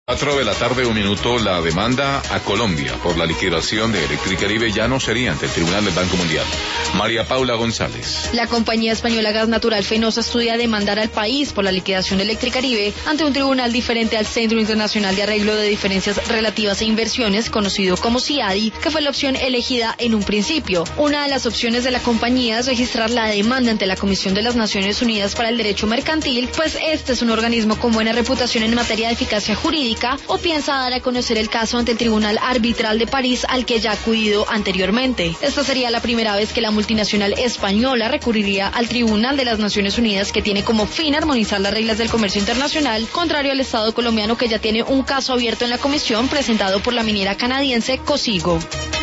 4 de la tarde, 1 minuto, la demanda a Colombia por la liquidación de Electricaribe ya no sería ante el Tribunal del Banco Mundial. María Paula González. La compañía española Gas Natural Fenosa estudia demandar al país por la liquidación de Electricaribe ante un tribunal diferente al Centro Internacional de Arreglo de Diferencias Relativas e Inversiones, conocido como CIADI, que fue la opción elegida en un principio. Una de las opciones de la compañía es registrar la demanda ante la Comisión de las Naciones Unidas para el Derecho Mercantil, pues este es un organismo con buena reputación en materia de eficacia jurídica, o piensa dar a conocer el caso ante el Tribunal Arbitral de París, al que ya ha acudido anteriormente. Esta sería la primera vez que la multinacional española recurriría al Tribunal de las Naciones Unidas, que tiene como fin armonizar las reglas del comercio internacional, contrario al Estado colombiano, que ya tiene un caso abierto en la comisión presentado por la minera canadiense Cosigo.